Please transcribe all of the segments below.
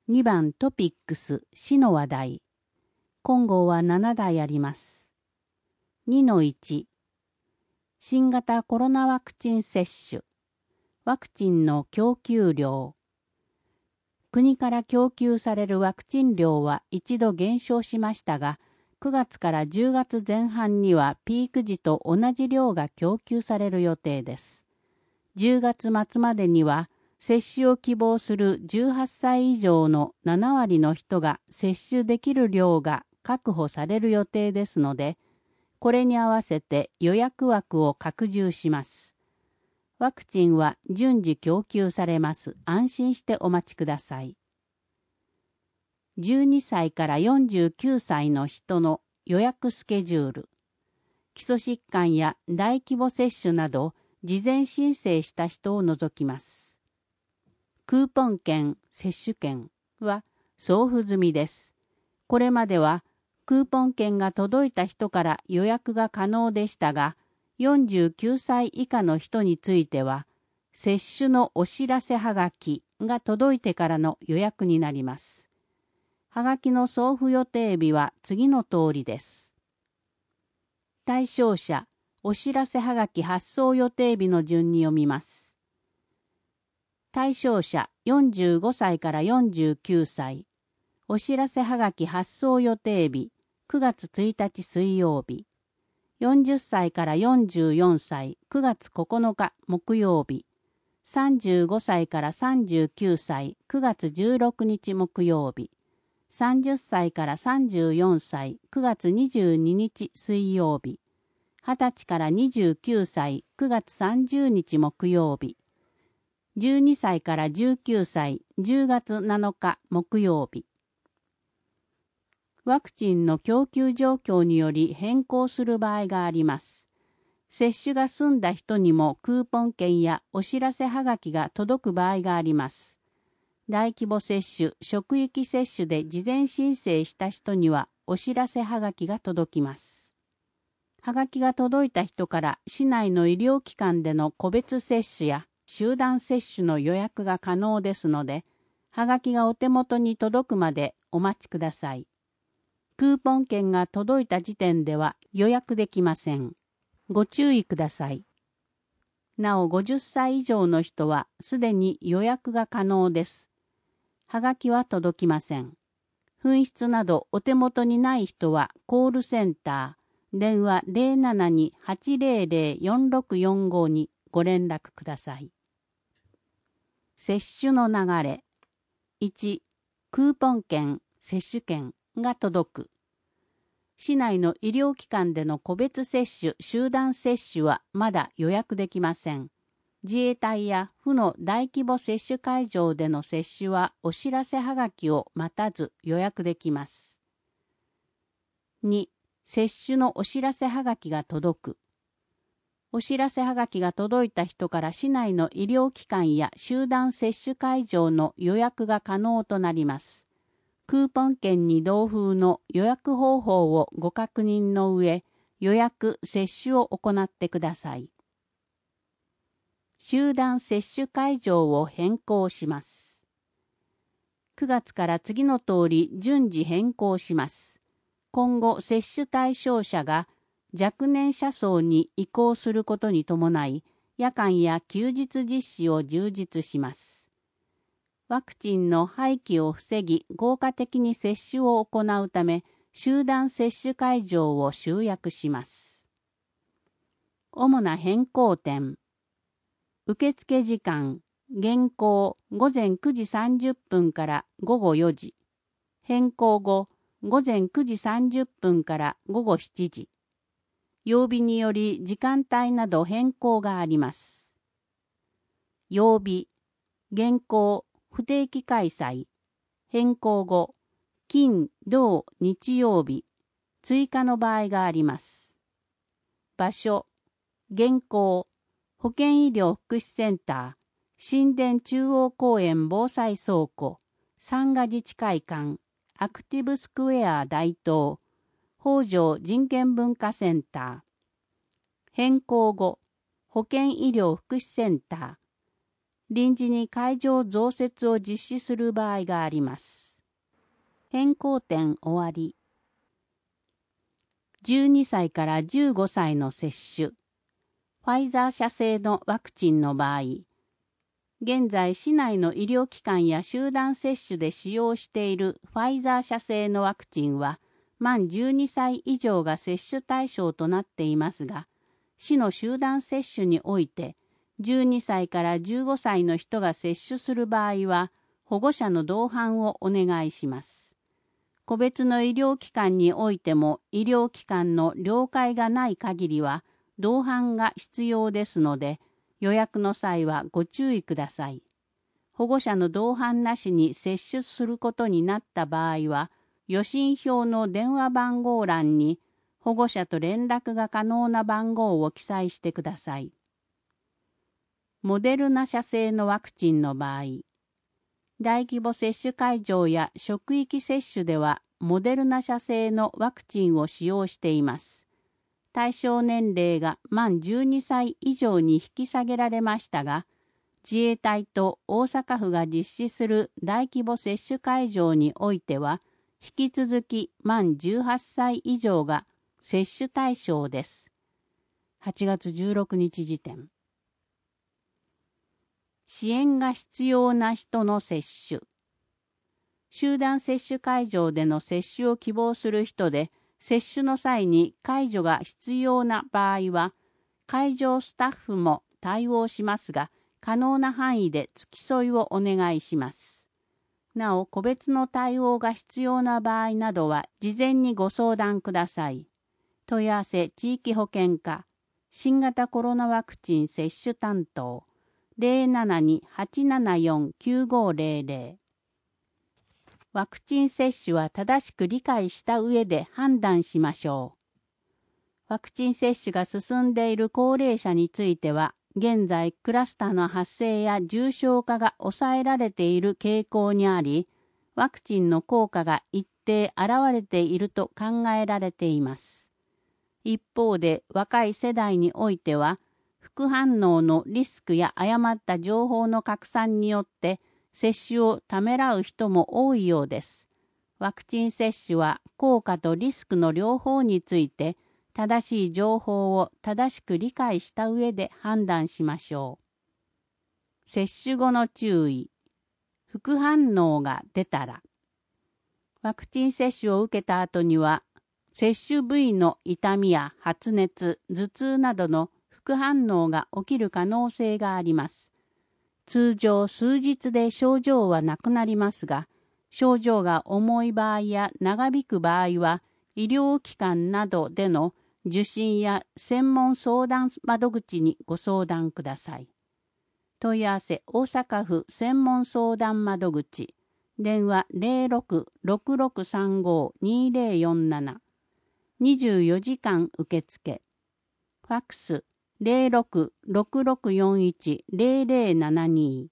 2番トピックス、死の話題。今号は7題あります。2-1、新型コロナワクチン接種。ワクチンの供給量。国から供給されるワクチン量は一度減少しましたが、9月から10月前半にはピーク時と同じ量が供給される予定です。10月末までには、接種を希望する18歳以上の7割の人が接種できる量が確保される予定ですので、これに合わせて予約枠を拡充します。ワクチンは順次供給されます。安心してお待ちください。12歳から49歳の人の予約スケジュール。基礎疾患や大規模接種など事前申請した人を除きます。クーポン券、接種券は送付済みです。これまではクーポン券が届いた人から予約が可能でしたが、49歳以下の人については、接種のお知らせはがきが届いてからの予約になります。はがきの送付予定日は次の通りです。対象者、お知らせはがき発送予定日の順に読みます。対象者45歳から49歳。お知らせはがき発送予定日9月1日水曜日。40歳から44歳9月9日木曜日。35歳から39歳9月16日木曜日。30歳から34歳9月22日水曜日。20歳から29歳9月30日木曜日。12歳から19歳10月7日木曜日。ワクチンの供給状況により変更する場合があります。接種が済んだ人にもクーポン券やお知らせはがきが届く場合があります。大規模接種、職域接種で事前申請した人にはお知らせはがきが届きます。はがきが届いた人から市内の医療機関での個別接種や集団接種の予約が可能ですので、はがきがお手元に届くまでお待ちください。クーポン券が届いた時点では予約できません。ご注意ください。なお50歳以上の人はすでに予約が可能です。はがきは届きません。紛失などお手元にない人はコールセンター、電話 072-800-4645 にご連絡ください。接種の流れ。1、クーポン券、接種券が届く。市内の医療機関での個別接種、集団接種はまだ予約できません。自衛隊や府の大規模接種会場での接種はお知らせはがきを待たず予約できます。2、接種のお知らせはがきが届く。お知らせはがきが届いた人から市内の医療機関や集団接種会場の予約が可能となります。クーポン券に同封の予約方法をご確認の上、予約・接種を行ってください。集団接種会場を変更します。9月から次の通り順次変更します。今後、接種対象者が若年者層に移行することに伴い、夜間や休日実施を充実します。ワクチンの廃棄を防ぎ、効果的に接種を行うため、集団接種会場を集約します。主な変更点。受付時間、現行午前9時30分から午後4時。変更後、午前9時30分から午後7時。曜日により時間帯など変更があります。曜日、現行、不定期開催。変更後、金、土、日曜日。追加の場合があります。場所、現行、保健医療福祉センター、新田中央公園防災倉庫、三賀自治会館、アクティブスクエア大東、北条人権文化センター。変更後、保健医療福祉センター、 臨時に会場増設を実施する場合があります。変更点終わり。12歳から15歳の接種。ファイザー社製のワクチンの場合、現在市内の医療機関や集団接種で使用しているファイザー社製のワクチンは、満12歳以上が接種対象となっていますが、市の集団接種において、12歳から15歳の人が接種する場合は、保護者の同伴をお願いします。個別の医療機関においても、医療機関の了解がない限りは、同伴が必要ですので、予約の際はご注意ください。保護者の同伴なしに接種することになった場合は、予診票の電話番号欄に保護者と連絡が可能な番号を記載してください。モデルナ社製のワクチンの場合、大規模接種会場や職域接種ではモデルナ社製のワクチンを使用しています。対象年齢が満12歳以上に引き下げられましたが、自衛隊と大阪府が実施する大規模接種会場においては、引き続き満18歳以上が接種対象です。8月16日時点。支援が必要な人の接種。集団接種会場での接種を希望する人で、接種の際に介助が必要な場合は、会場スタッフも対応しますが、可能な範囲で付き添いをお願いします。なお、個別の対応が必要な場合などは、事前にご相談ください。問い合わせ地域保健課、新型コロナワクチン接種担当、072-874-9500。ワクチン接種は正しく理解した上で判断しましょう。ワクチン接種が進んでいる高齢者については、現在クラスターの発生や重症化が抑えられている傾向にあり、ワクチンの効果が一定現れていると考えられています。一方で若い世代においては、副反応のリスクや誤った情報の拡散によって、接種をためらう人も多いようです。ワクチン接種は効果とリスクの両方について正しい情報を正しく理解した上で判断しましょう。接種後の注意。副反応が出たら。ワクチン接種を受けた後には、接種部位の痛みや発熱、頭痛などの副反応が起きる可能性があります。通常数日で症状はなくなりますが、症状が重い場合や長引く場合は、医療機関などでの受診や専門相談窓口にご相談ください。問い合わせ大阪府専門相談窓口、電話 06-6635-2047、24時間受付、ファックス06-6641-0072。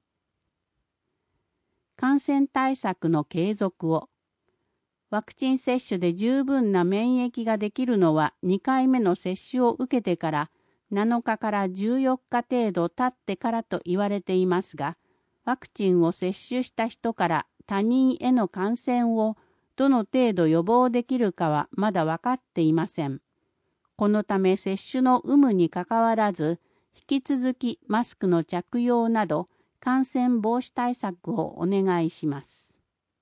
感染対策の継続を。ワクチン接種で十分な免疫ができるのは2回目の接種を受けてから7日から14日程度経ってからと言われていますが、ワクチンを接種した人から他人への感染をどの程度予防できるかはまだ分かっていません。このため接種の有無にかかわらず、引き続きマスクの着用など感染防止対策をお願いします。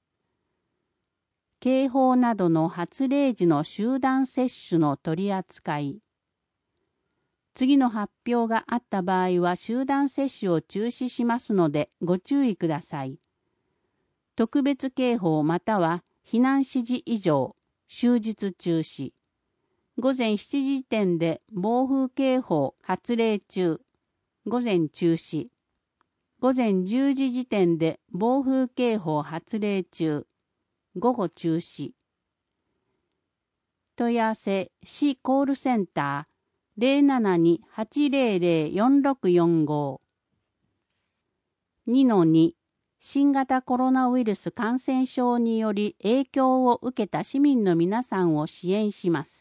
警報などの発令時の集団接種の取り扱い。次の発表があった場合は集団接種を中止しますのでご注意ください。特別警報または避難指示以上、終日中止。午前7時時点で暴風警報発令中、午前中止。午前10時時点で暴風警報発令中、午後中止。問い合わせ市コールセンター 072-800-4645。2-2 新型コロナウイルス感染症により影響を受けた市民の皆さんを支援します。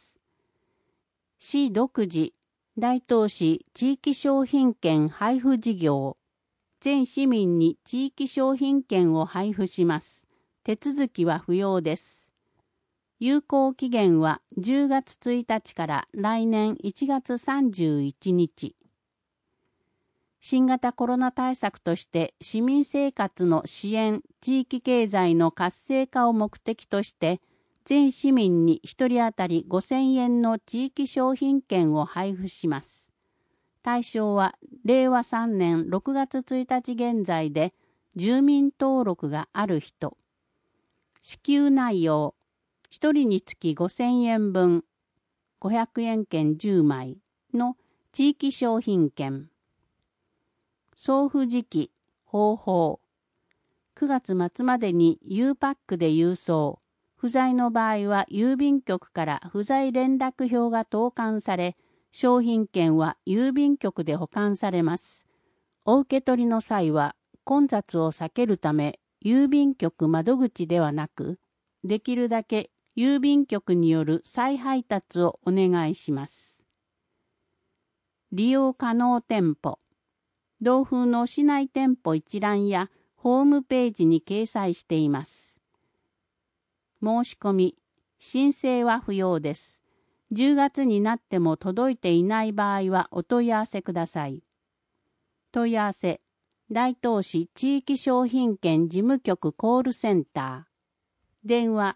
市独自大東市地域商品券配布事業。 全市民に地域商品券を配布します。手続きは不要です。有効期限は10月1日から来年1月31日。新型コロナ対策として市民生活の支援、地域経済の活性化を目的として、全市民に1人当たり5000円の地域商品券を配布します。対象は令和3年6月1日現在で住民登録がある人。支給内容、1人につき5000円分、500円券10枚の地域商品券。送付時期、方法。9月末までに U パックで郵送。不在の場合は郵便局から不在連絡票が投函され、商品券は郵便局で保管されます。お受け取りの際は混雑を避けるため、郵便局窓口ではなく、できるだけ郵便局による再配達をお願いします。利用可能店舗。同風の市内店舗一覧やホームページに掲載しています。申し込み、申請は不要です。10月になっても届いていない場合はお問い合わせください。問い合わせ、大東市地域商品券事務局コールセンター。電話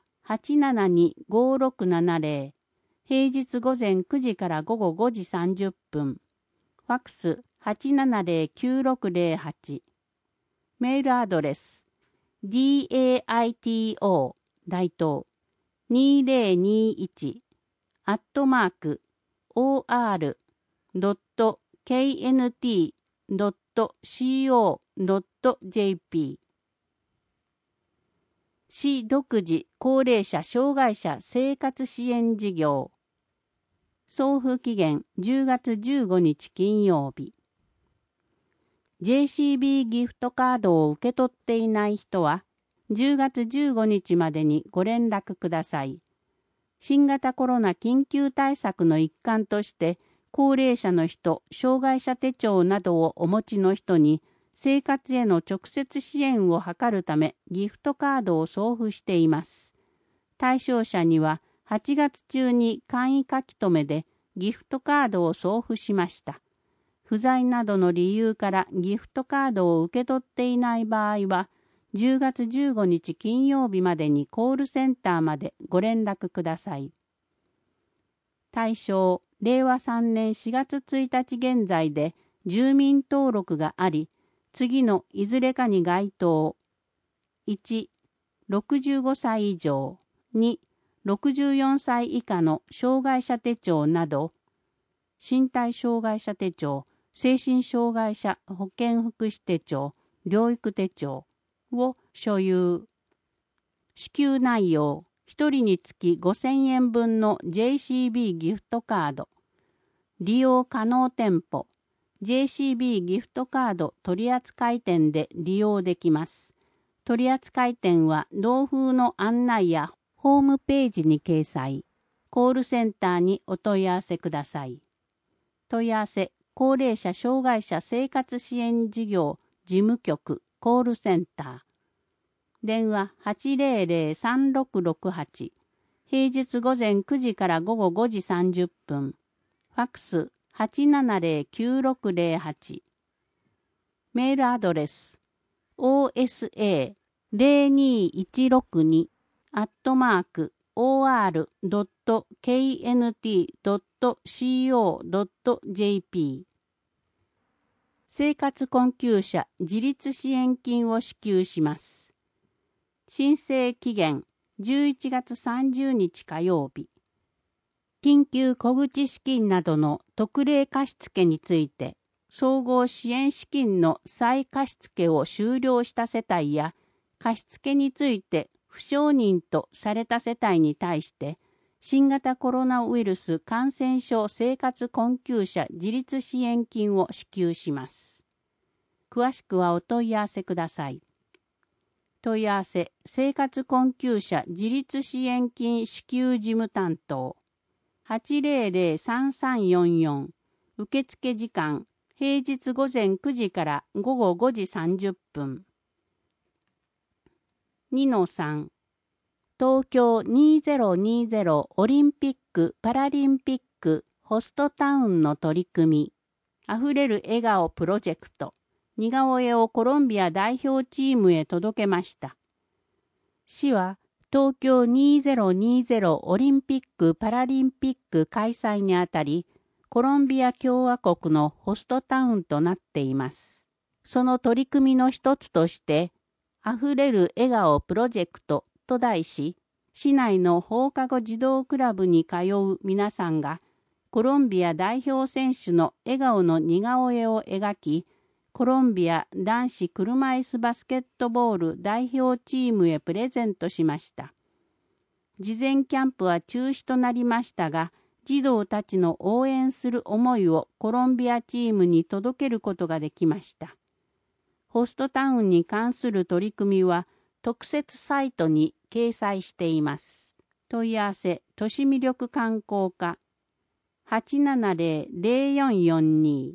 872-5670。平日午前9時から午後5時30分。ファックス870-9608。メールアドレス daito 大東2021@or.knt.co.jp 市独自高齢者障害者生活支援事業送付期限10月15日金曜日。JCB ギフトカードを受け取っていない人は10月15日までにご連絡ください。新型コロナ緊急対策の一環として高齢者の人、障害者手帳などをお持ちの人に生活への直接支援を図るためギフトカードを送付しています。対象者には8月中に簡易書き留めでギフトカードを送付しました。不在などの理由からギフトカードを受け取っていない場合は、10月15日金曜日までにコールセンターまでご連絡ください。対象、令和3年4月1日現在で住民登録があり、次のいずれかに該当。1、65歳以上。2、64歳以下の障害者手帳など、身体障害者手帳、精神障害者保健福祉手帳、療育手帳を所有。支給内容、1人につき5000円分の JCB ギフトカード。利用可能店舗、JCB ギフトカード取扱店で利用できます。取扱店は同風の案内やホームページに掲載。コールセンターにお問い合わせください。問い合わせ、高齢者障害者生活支援事業事務局コールセンター。電話800-3668。平日午前9時から午後5時30分。ファックス870-9608。メールアドレス osa-212-or.knt.co.jp 生活困窮者自立支援金を支給します。申請期限11月30日火曜日。緊急小口資金などの特例貸付について、総合支援資金の再貸付を終了した世帯や、貸付について不承認とされた世帯に対して、新型コロナウイルス感染症生活困窮者自立支援金を支給します。詳しくはお問い合わせください。問い合わせ、生活困窮者自立支援金支給事務担当。800-3344。受付時間、 平日午前9時から午後5時30分。2-3 東京2020オリンピック・パラリンピックホストタウンの取り組み、あふれる笑顔プロジェクト、似顔絵をコロンビア代表チームへ届けました。市は東京2020オリンピック・パラリンピック開催にあたり、コロンビア共和国のホストタウンとなっています。その取り組みの一つとして、あふれる笑顔プロジェクトと題し、市内の放課後児童クラブに通う皆さんが、コロンビア代表選手の笑顔の似顔絵を描き、コロンビア男子車椅子バスケットボール代表チームへプレゼントしました。事前キャンプは中止となりましたが、児童たちの応援する思いをコロンビアチームに届けることができました。ホストタウンに関する取り組みは特設サイトに掲載しています。問い合わせ、都市魅力観光課 870-0442。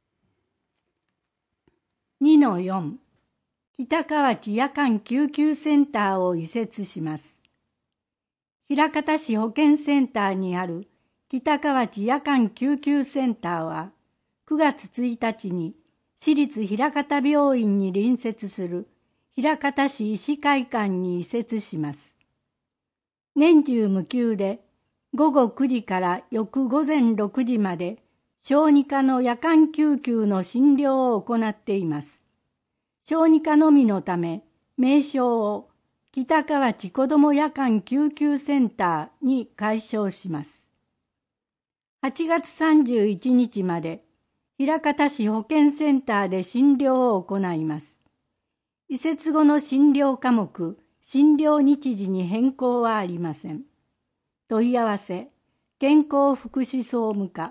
2-4 北河内夜間救急センターを移設します。枚方市保健センターにある北河内夜間救急センターは9月1日に市立枚方病院に隣接する枚方市医師会館に移設します。年中無休で午後9時から翌午前6時まで小児科の夜間救急の診療を行っています。小児科のみのため、名称を北河内子ども夜間救急センターに改称します。8月31日まで、枚方市保健センターで診療を行います。移設後の診療科目、診療日時に変更はありません。問い合わせ、健康福祉総務課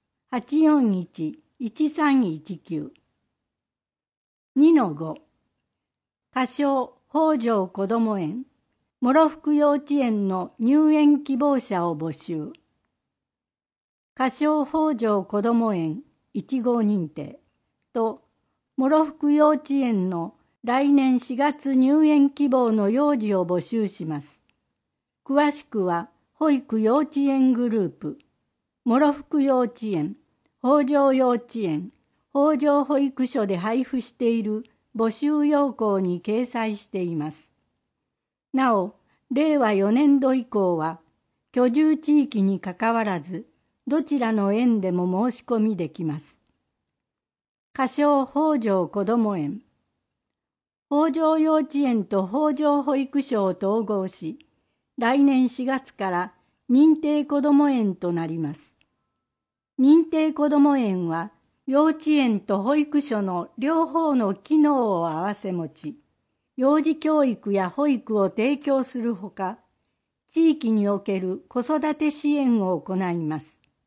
841-1319。2-5 仮称北条こども園、諸福幼稚園の入園希望者を募集。仮称北条こども園1号認定と諸福幼稚園の来年4月入園希望の幼児を募集します。詳しくは保育幼稚園グループ、諸福幼稚園、北条幼稚園、北条保育所で配布している募集要項に掲載しています。なお、令和4年度以降は、居住地域にかかわらず、どちらの園でも申し込みできます。仮称北条こども園。北条幼稚園と北条保育所を統合し、来年4月から認定こども園となります。認定こども園は、幼稚園と保育所の両方の機能を併せ持ち、幼児教育や保育を提供するほか、地域における子育て支援を行います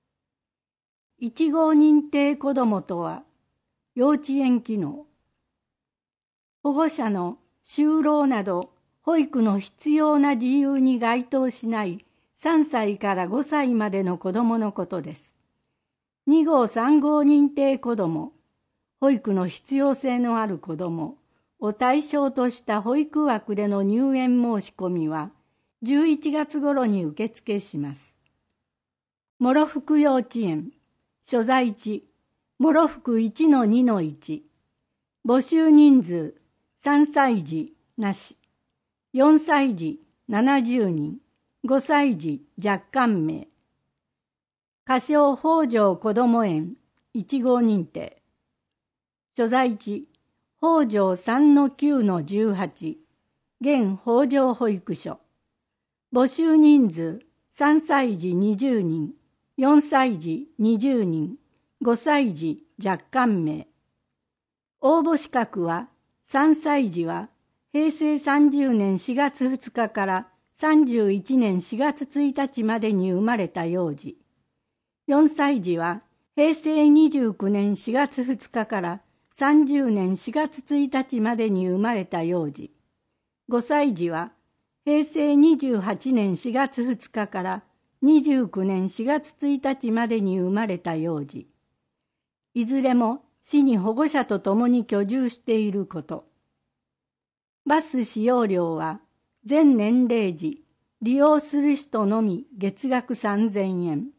。1号認定こどもとは、幼稚園機能。保護者の就労など保育の必要な理由に該当しない3歳から5歳までの子どものことです。2号3号認定子ども、保育の必要性のある子どもを対象とした保育枠での入園申し込みは11月頃に受付します。諸福幼稚園、所在地、諸福 1-2-1、募集人数3歳児なし、4歳児70人、5歳児若干名。仮称北条こども園1号認定。所在地、北条 3-9-18、現北条保育所。募集人数3歳児20人、4歳児20人、5歳児若干名。応募資格は、3歳児は平成30年4月2日から31年4月1日までに生まれた幼児。4歳児は平成29年4月2日から30年4月1日までに生まれた幼児。5歳児は平成28年4月2日から29年4月1日までに生まれた幼児。いずれも市に保護者と共に居住していること。バス使用料は全年齢時利用する人のみ月額3000円。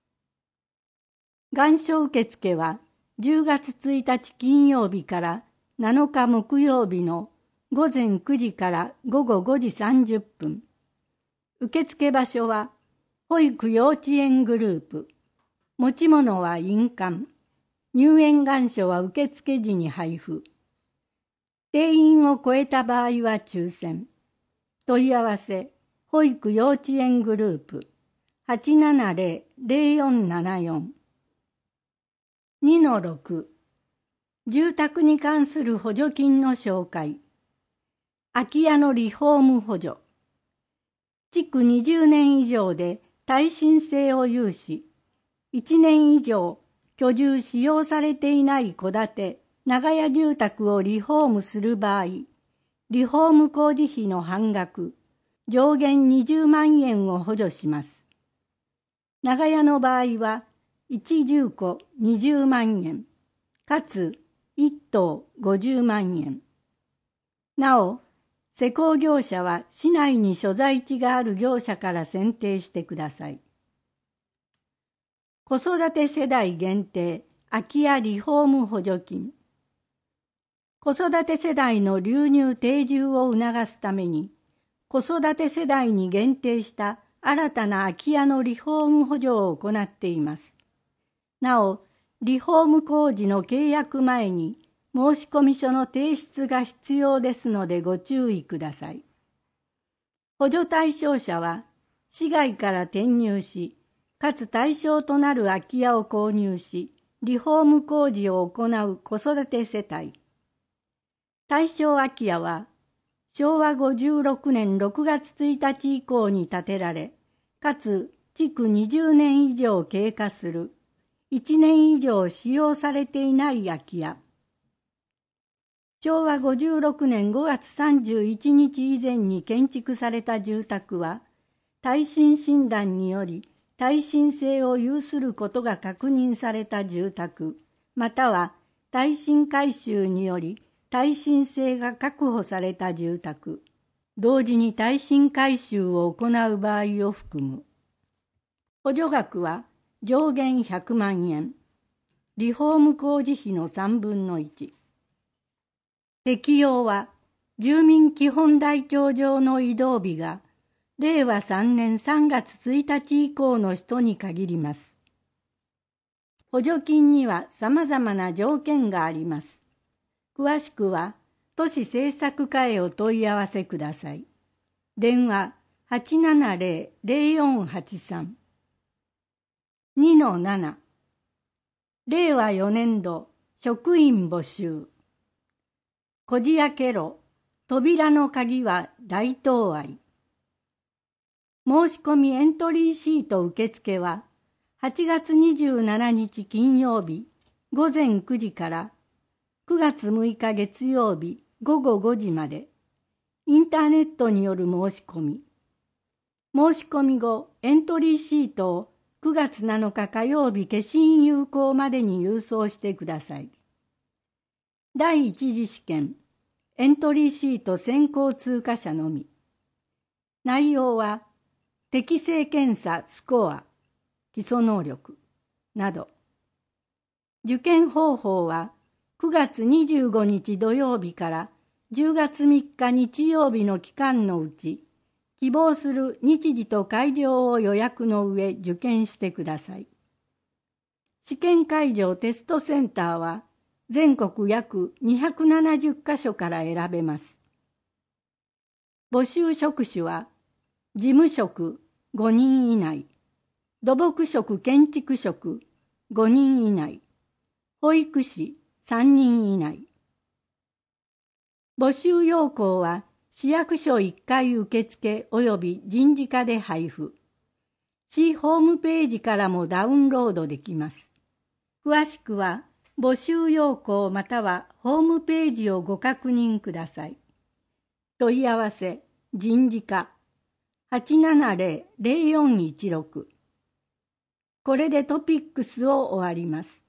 願書受付は10月1日金曜日から7日木曜日の午前9時から午後5時30分。受付場所は保育幼稚園グループ。持ち物は印鑑。入園願書は受付時に配布。定員を超えた場合は抽選。問い合わせ、保育幼稚園グループ 870-0474。2-6 住宅に関する補助金の紹介。空き家のリフォーム補助。築20年以上で耐震性を有し、1年以上居住使用されていない戸建て長屋住宅をリフォームする場合、リフォーム工事費の半額、上限20万円を補助します。長屋の場合は、1住戸20万円、かつ1棟50万円。なお、施工業者は市内に所在地がある業者から選定してください。子育て世代限定空き家リフォーム補助金。子育て世代の流入定住を促すために、子育て世代に限定した新たな空き家のリフォーム補助を行っています。なお、リフォーム工事の契約前に申込書の提出が必要ですのでご注意ください。補助対象者は、市外から転入し、かつ対象となる空き家を購入し、リフォーム工事を行う子育て世帯。対象空き家は、昭和56年6月1日以降に建てられ、かつ築20年以上経過する、1年以上使用されていない空き家。昭和56年5月31日以前に建築された住宅は、耐震診断により耐震性を有することが確認された住宅、または耐震改修により耐震性が確保された住宅、同時に耐震改修を行う場合を含む。補助額は上限100万円。リフォーム工事費の3分の1。適用は、住民基本台帳上の移動日が、令和3年3月1日以降の人に限ります。補助金には様々な条件があります。詳しくは、都市政策課へお問い合わせください。電話 870-0483。2-7 令和4年度職員募集。こじ開けろ、扉の鍵は大東愛。申し込みエントリーシート受付は8月27日金曜日午前9時から9月6日月曜日午後5時まで、インターネットによる申し込み。申し込み後、エントリーシートを9月7日火曜日消印有効までに郵送してください。第一次試験、エントリーシート先行通過者のみ。内容は、適正検査スコア、基礎能力など。受験方法は、9月25日土曜日から10月3日日曜日の期間のうち、希望する日時と会場を予約の上受験してください。試験会場テストセンターは、全国約270カ所から選べます。募集職種は、事務職5人以内、土木職建築職5人以内、保育士3人以内。募集要項は、市役所1階受付及び人事課で配布。市ホームページからもダウンロードできます。詳しくは、募集要項またはホームページをご確認ください。問い合わせ、人事課 870-0416。これでトピックスを終わります。